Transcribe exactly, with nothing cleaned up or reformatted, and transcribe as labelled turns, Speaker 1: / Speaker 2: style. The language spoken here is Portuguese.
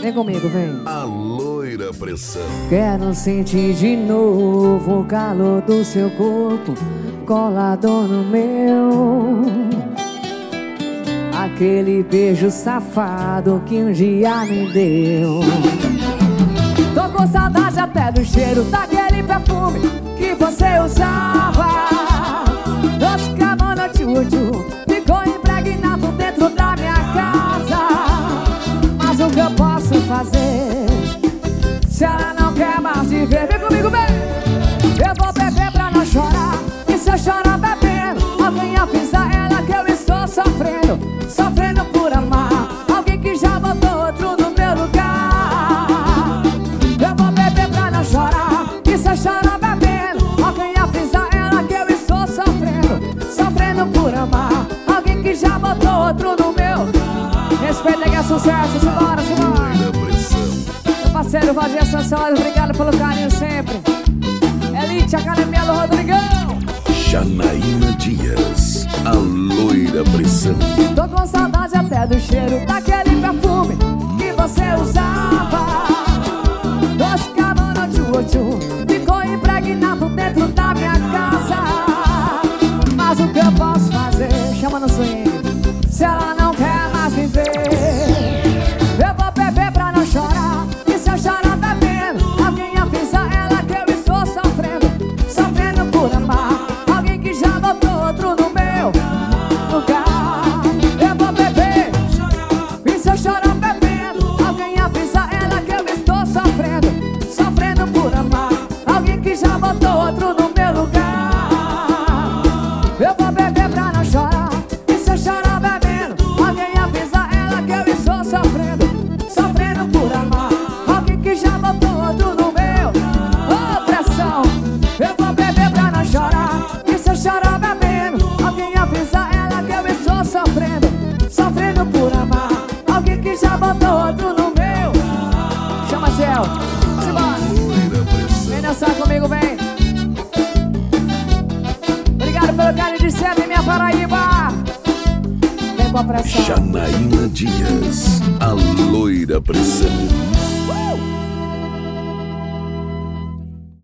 Speaker 1: Vem comigo, vem.
Speaker 2: A loira pressão.
Speaker 1: Quero sentir de novo o calor do seu corpo colado no meu. Aquele beijo safado que um dia me deu. Tô com saudade até do cheiro daquele perfume que você usava. Doce cabana tchu-tchu ficou impregnado dentro da minha casa. Mas o que eu posso fazer se ela não quer mais te ver? Vem comigo, vem! Eu vou beber pra não chorar. E se eu chorar bebendo, alguém avisa ela que eu estou sofrendo. Sofrendo por amar alguém que já botou outro no meu lugar. Eu vou beber pra não chorar. E se eu chorar bebendo, alguém avisa ela que eu estou sofrendo. Sofrendo por amar alguém que já botou outro no meu. Respeita que é sucesso, simbora, simbora. Meu parceiro Valdir Sansões, obrigado pelo carinho sempre. Elite Academia do Rodrigão.
Speaker 2: Janaína Dias, a loira pressão.
Speaker 1: Tô com saudade até do cheiro daquele perfume que você usava. Doce cabana tchu-tchu ficou impregnado dentro da minha casa. Mas o que eu posso fazer? Chama no swing. Se ela não quer mais me ver, eu vou beber pra não chorar. E se eu chorar bebendo, alguém avisa ela que eu estou sofrendo. Sofrendo por amar alguém que já botou outro no meu lugar. Eu vou beber. E se eu chorar bebendo, alguém avisa ela que eu estou sofrendo. Sofrendo por amar alguém que já botou outro no meu lugar. Eu vou beber pra não chorar. E se eu chorar bebendo, alguém avisa ela que eu estou sofrendo. Sofrendo por amar alguém que já botou outro no meu. Ô, pressão. Eu vou beber pra não chorar. E se eu chorar bebendo, alguém avisa ela que eu estou sofrendo. Sofrendo por amar alguém que já botou outro no meu. Chama Céu. Simbora. Vem dançar comigo, vem. Obrigado pelo carinho de sempre, minha Paraíba. Vem com a pressão.
Speaker 2: Janaína Dias, a loira pressão.
Speaker 1: Uh!